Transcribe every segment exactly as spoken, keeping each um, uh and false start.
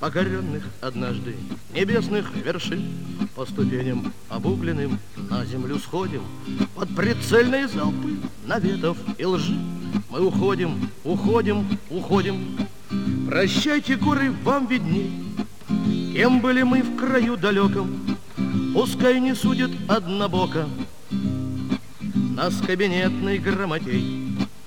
покоренных однажды небесных вершин. По ступеням обугленным на землю сходим, под прицельные залпы наветов и лжи. Мы уходим, уходим, уходим. Прощайте, горы, вам видней, кем были мы в краю далеком. Пускай не судят однобоко нас кабинетный грамотей.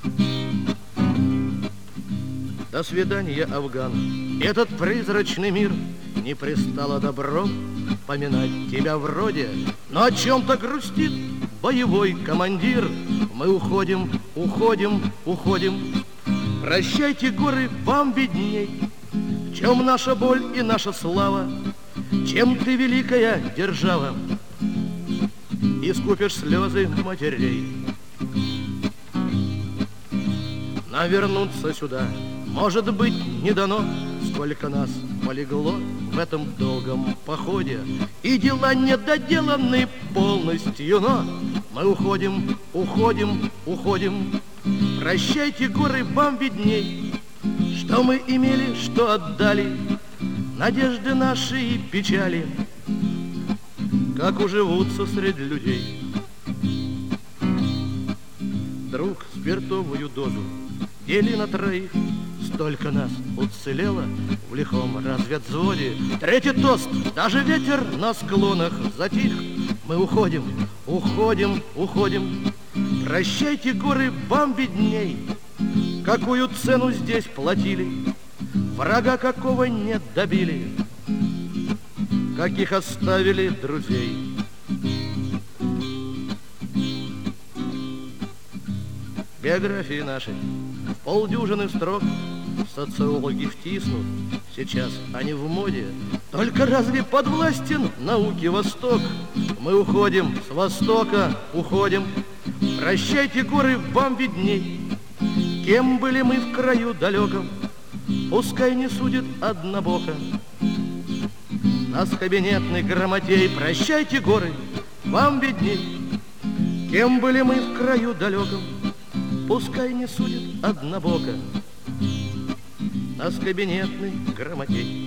До свидания, Афган, этот призрачный мир. Не пристало добро поминать тебя вроде, но о чем-то грустит боевой командир. Мы уходим, уходим, уходим. Прощайте, горы, вам видней, в чем наша боль и наша слава, чем ты, великая держава, искупишь слезы матерей. Но вернуться сюда, может быть, не дано. Сколько нас полегло в этом долгом походе, и дела недоделаны полностью, но мы уходим, уходим, уходим. Прощайте, горы, вам видней, что мы имели, что отдали, надежды наши и печали, как уживутся среди людей. Друг, спиртовую дозу дели на троих. Столько нас уцелело в лихом разведвзводе. Третий тост, даже ветер на склонах затих. Мы уходим, уходим, уходим. Прощайте, горы, вам видней, какую цену здесь платили, врага какого не добили, каких оставили друзей. Биографии наши полдюжины строк социологи втиснут, сейчас они в моде. Только разве подвластен науке Восток? Мы уходим с Востока, уходим. Прощайте, горы, вам видней, кем были мы в краю далеком. Пускай не судит однобоко нас кабинетный грамотей. Прощайте, горы, вам видней, кем были мы в краю далеком. Пускай не судит однобоко нас кабинетный грамотей.